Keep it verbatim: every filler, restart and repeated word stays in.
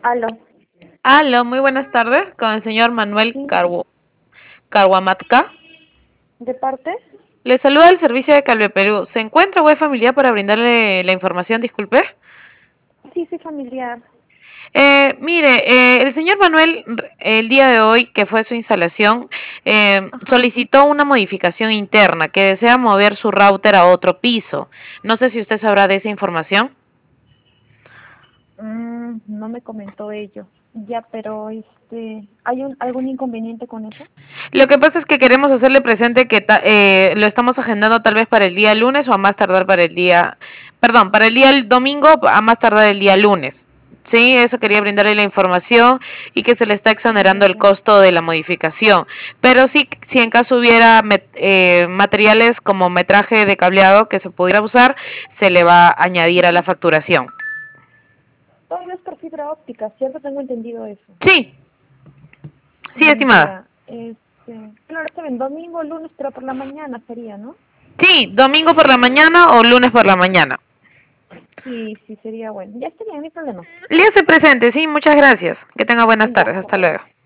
Aló, Aló, muy buenas tardes, con el señor Manuel sí, Cargu- Carhuamatka. ¿de parte? Le saluda el servicio de Calve Perú. ¿Se encuentra web familiar para brindarle la información? Disculpe. Sí, sí, familiar. Eh, mire, eh, el señor Manuel, r- el día de hoy, que fue su instalación, eh, Ajá. solicitó una modificación interna, que desea mover su router a otro piso. No sé si usted sabrá de esa información. Mm, no me comentó ello. Ya, pero este, ¿hay un, algún inconveniente con eso? Lo que pasa es que queremos hacerle presente que ta- eh, lo estamos agendando tal vez para el día lunes o a más tardar para el día, perdón, para el día el domingo a más tardar el día lunes. Sí, eso quería brindarle la información y que se le está exonerando Ya, el ya. costo de la modificación. Pero sí, si en caso hubiera met- eh, materiales como metraje de cableado que se pudiera usar, se le va a añadir a la Ujú. facturación. Todo es por fibra óptica, ¿cierto? Tengo entendido eso. Sí, sí, Mm, estimada. ya, este, claro, está bien, domingo, lunes, pero por la mañana sería, ¿no? Sí, domingo por la mañana o lunes por la mañana. Sí, sí, sería bueno. Ya está bien, no hay problema. Le hace presente, sí, muchas gracias. Que tenga buenas Ya, tardes, hasta hasta luego. luego.